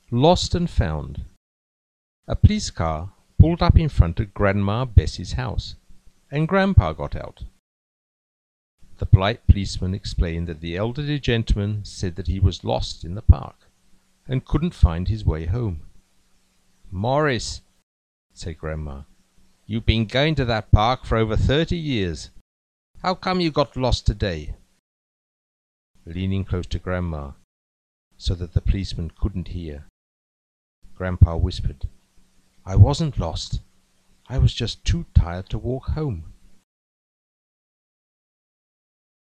Lost and Found. A police car pulled up in front of Grandma Bessie's house, and Grandpa got out. The polite policeman explained that the elderly gentleman said that he was lost in the park, and couldn't find his way home. "Morris," said Grandma, "you've been going to that park for over 30 years. How come you got lost today?" Leaning close to Grandma, so that the policeman couldn't hear, Grandpa whispered, "I wasn't lost. I was just too tired to walk home."